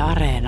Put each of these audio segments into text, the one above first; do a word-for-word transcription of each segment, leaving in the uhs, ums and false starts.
Areena.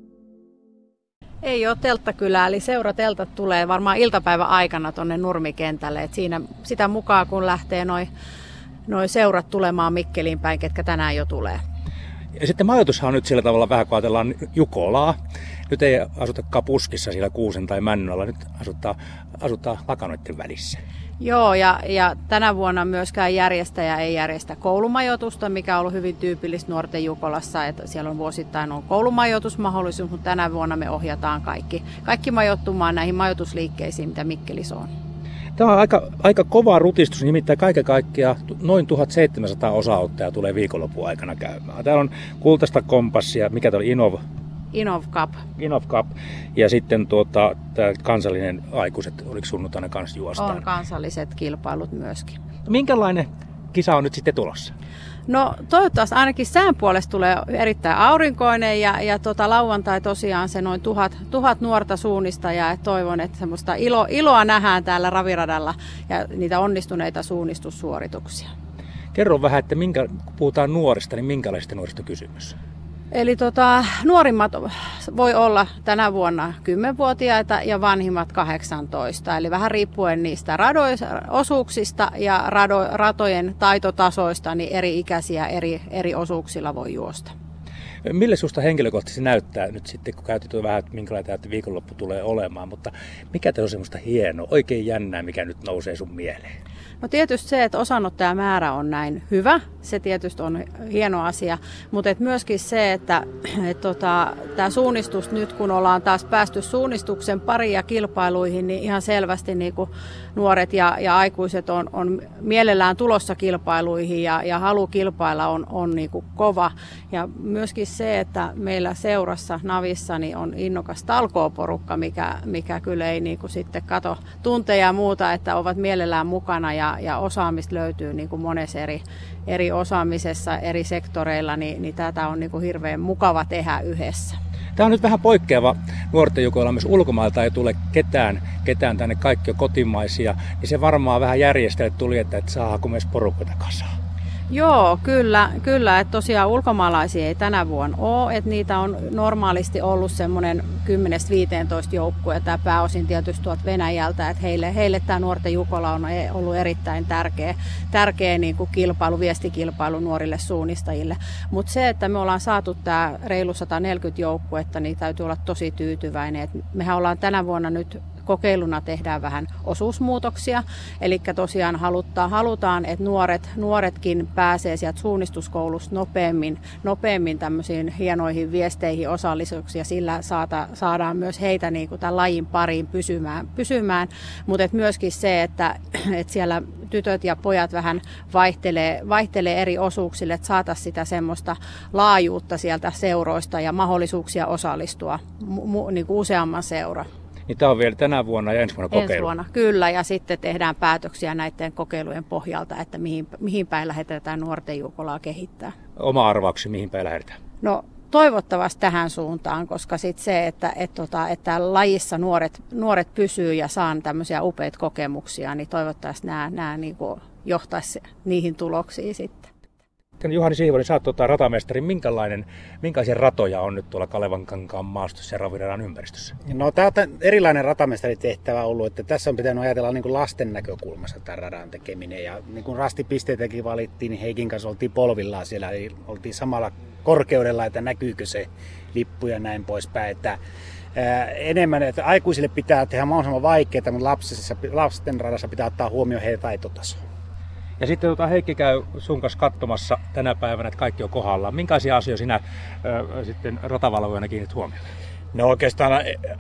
Ei ole telttakylää, eli seurateltat tulee varmaan iltapäivän aikana tuonne Nurmikentälle. Et siinä sitä mukaan, kun lähtee noin noi seurat tulemaan Mikkeliin päin, ketkä tänään jo tulee. Ja sitten majoitushan on nyt sillä tavalla vähän, kun ajatellaan Jukolaa. Nyt ei asuta puskissa siellä kuusen tai männyn alla, nyt asuttaa, asuttaa lakanoiden välissä. Joo, ja, ja tänä vuonna myöskään järjestäjä ei järjestä koulumajoitusta, mikä on ollut hyvin tyypillistä nuorten Jukolassa, että siellä on vuosittain on koulumajoitusmahdollisuus, mutta tänä vuonna me ohjataan kaikki, kaikki majoittumaan näihin majoitusliikkeisiin, mitä Mikkelissä on. Tämä on aika, aika kova rutistus, nimittäin kaiken kaikkiaan noin tuhatseitsemänsataa osa-auttajaa tulee viikonlopun aikana käymään. Täällä on kultaista kompassia, mikä tämä oli Inov? Inov Cup. Inov Cup. Ja sitten tuota, tämä kansallinen aikuiset, oliko sunnuntaina kanssa juostaan? On kansalliset kilpailut myöskin. Minkälainen kisa on nyt sitten tulossa? No toivottavasti ainakin sään puolesta tulee erittäin aurinkoinen ja, ja tota, lauantai tosiaan se noin tuhat, tuhat nuorta suunnistajaa. Ja toivon, että semmoista ilo, iloa nähdään täällä raviradalla ja niitä onnistuneita suunnistussuorituksia. Kerro vähän, että minkä, kun puhutaan nuorista, niin minkälaisista nuorista kysymys? Eli tota, nuorimmat voi olla tänä vuonna kymmenvuotiaita ja vanhimmat kahdeksantoista, eli vähän riippuen niistä rado- osuuksista ja rado- ratojen taitotasoista, niin eri ikäisiä eri, eri osuuksilla voi juosta. Mille susta henkilökohtaisesti näyttää nyt sitten, kun käytit jo vähän, että minkälainen tämä viikonloppu tulee olemaan, mutta mikä tässä on semmoista hienoa, oikein jännää, mikä nyt nousee sun mieleen? No tietysti se, että osanottajamäärä on näin hyvä, se tietysti on hieno asia, mutta et myöskin se, että et tota, tämä suunnistus nyt kun ollaan taas päästy suunnistuksen pariin ja kilpailuihin, niin ihan selvästi niin kuin nuoret ja, ja aikuiset on, on mielellään tulossa kilpailuihin ja, ja halu kilpailla on, on niin kuin kova. Ja myöskin se, että meillä seurassa Navissa niin on innokas talkooporukka, mikä, mikä kyllä ei niin kuin sitten kato tunteja ja muuta, että ovat mielellään mukana ja Ja, ja osaamista löytyy niin kuin monessa eri, eri osaamisessa, eri sektoreilla, niin, niin tätä on niin kuin hirveän mukava tehdä yhdessä. Tämä on nyt vähän poikkeava nuorten Jukoilla, myös ulkomailta ei tule ketään, ketään tänne, kaikki on kotimaisia, niin se varmaan vähän järjestely tuli, että et saako myös porukoita kasaan. Joo, kyllä, kyllä, että tosiaan ulkomaalaisia ei tänä vuonna ole, että niitä on normaalisti ollut semmoinen kymmenestä viiteentoista joukkue, tämä pääosin tietysti tuolta Venäjältä, että heille, heille tämä nuorten Jukola on ollut erittäin tärkeä, tärkeä niin kuin kilpailu, viestikilpailu nuorille suunnistajille, mutta se, että me ollaan saatu tämä reilu sata neljäkymmentä joukkuetta, niin täytyy olla tosi tyytyväinen, että mehän ollaan tänä vuonna nyt kokeiluna tehdään vähän osuusmuutoksia, eli tosiaan haluttaa, halutaan, että nuoret, nuoretkin pääsee sieltä suunnistuskoulusta nopeammin, nopeammin tämmöisiin hienoihin viesteihin osallisuuksia, sillä saata, saadaan myös heitä niin kuin tämän lajin pariin pysymään, pysymään. Mutta myöskin se, että, että siellä tytöt ja pojat vähän vaihtelee, vaihtelee eri osuuksille, että saataisiin sitä semmoista laajuutta sieltä seuroista ja mahdollisuuksia osallistua mu, niin kuin useamman seura. Niin tämä on vielä tänä vuonna ja ensi vuonna kokeilu. Ensi vuonna, kyllä. Ja sitten tehdään päätöksiä näiden kokeilujen pohjalta, että mihin, mihin päin lähdetään nuorten Jukolaa kehittää. Oma arvauksesi, mihin päin lähdetään? No toivottavasti tähän suuntaan, koska sit se, että, että, että, että lajissa nuoret, nuoret pysyy ja saan tämmöisiä upeita kokemuksia, niin toivottavasti nämä, nämä niin kuin johtaisi niihin tuloksiin sitten. Juhani Siivonen, sä oot tuota ratamestari. Minkälainen, minkälaisia ratoja on nyt tuolla Kalevankankaan maastossa ja Raviradan ympäristössä? No tämä on erilainen ratamestaritehtävä ollut, että tässä on pitänyt ajatella niin kuin lasten näkökulmasta tämän radan tekeminen. Ja niin kuin rastipisteitäkin valittiin, niin Heikin kanssa oltiin polvillaan siellä, eli oltiin samalla korkeudella, että näkyykö se lippu ja näin poispäin. Että ää, enemmän, että aikuisille pitää tehdä mahdollisimman vaikeaa, mutta lapsissa, lasten radassa pitää ottaa huomioon heidän taitotasoa. Ja sitten tota, Heikki käy sun kanssa katsomassa tänä päivänä, että kaikki on kohdallaan. Minkälaisia asioita sinä ö, sitten ratavalvojana kiinnit huomioon? No oikeastaan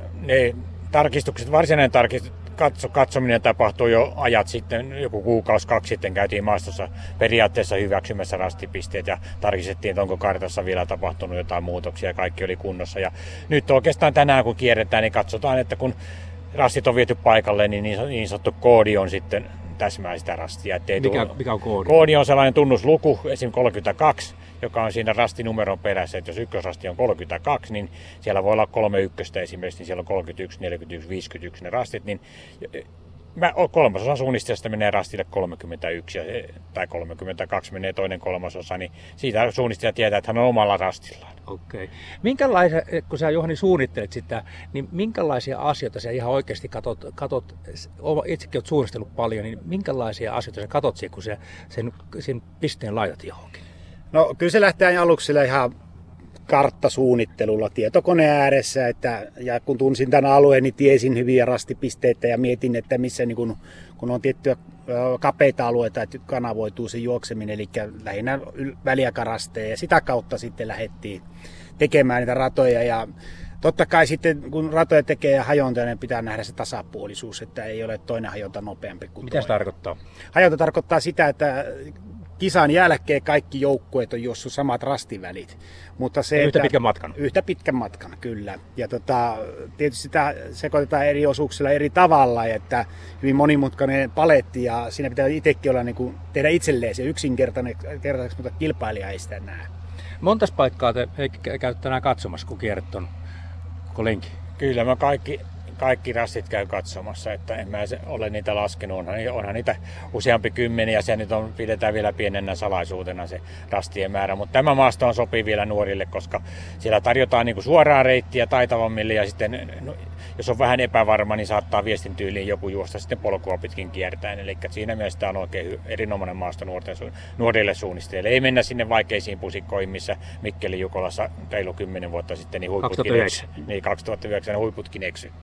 ne tarkistukset, varsinainen tarkistus, katso, katsominen tapahtui jo ajat sitten, joku kuukausi, kaksi sitten käytiin maastossa periaatteessa hyväksymässä rastipisteet ja tarkistettiin, että onko kartassa vielä tapahtunut jotain muutoksia ja kaikki oli kunnossa. Ja nyt oikeastaan tänään kun kierretään, niin katsotaan, että kun rastit on viety paikalle, niin niin sanottu koodi on sitten täsmää sitä rastia. Mikä, tulla... mikä on koodi? Koodi on sellainen tunnusluku, esimerkiksi kolmekymmentäkaksi, joka on siinä rastinumeron perässä. Että jos ykkösrasti on kolmekymmentäkaksi, niin siellä voi olla kolme ykköstä esimerkiksi, niin siellä on kolmekymmentäyksi, neljäkymmentäyksi, viisikymmentäyksi ne rastit. Niin kolmasosa suunnistajasta menee rastille kolmekymmentäyksi tai kolmekymmentäkaksi menee toinen kolmasosa, niin siitä suunnistaja tietää, että hän on omalla rastillaan. Okei. Minkälaisia, kun sä Juhani suunnittelet sitä, niin minkälaisia asioita sä ihan oikeasti katot, katot itsekin oot suunnitellut paljon, niin minkälaisia asioita sä katot siihen, kun sä sen, sen pisteen laitat johonkin? No kyllä se lähtee aluksi sillä ihan karttasuunnittelulla tietokoneen ääressä, että, ja kun tunsin tämän alueen, niin tiesin hyviä rastipisteitä ja mietin, että missä niin kun, kun on tiettyjä kapeita alueita, että kanavoituu se juokseminen, eli lähinnä väliaikarasteja, ja sitä kautta sitten lähdettiin tekemään niitä ratoja, ja totta kai sitten kun ratoja tekee ja hajonta, niin pitää nähdä se tasapuolisuus, että ei ole toinen hajonta nopeampi kuin Mitä se toinen. tarkoittaa? Hajonta tarkoittaa sitä, että kisan jälkeen kaikki joukkueet on juossut samat rastivälit. Mutta se, yhtä että, pitkän matkan? Yhtä pitkän matkan, kyllä. Ja tota, tietysti sitä sekoitetaan eri osuuksilla eri tavalla, että hyvin monimutkainen paletti ja siinä pitää itsekin olla, niin kuin, tehdä itselleen se yksinkertaiseksi, mutta kilpailija ei sitä näe. Montas paikkaa te Heikki käytte tänään katsomassa, kun kierrät ton koko lenkin? Kyllä mä kaikki, kaikki rastit käy katsomassa, että en mä ole niitä laskenut. Onhan, onhan niitä useampi kymmeniä ja se nyt on, pidetään vielä pienenä salaisuutena se rastien määrä. Mutta tämä maasto on sopii vielä nuorille, koska siellä tarjotaan niinku suoraa reittiä taitavammille ja sitten no, jos on vähän epävarma, niin saattaa viestin tyyliin joku juosta sitten polkua pitkin kiertäen. Eli siinä mielessä tämä on oikein erinomainen maasto nuorten, nuorille suunnistajille. Ei mennä sinne vaikeisiin pusikkoihin, missä Mikkeli Jukolassa reilu kymmenen vuotta sitten niin huiputkin eksy. Niin kaksituhattayhdeksän huiputkin eksy.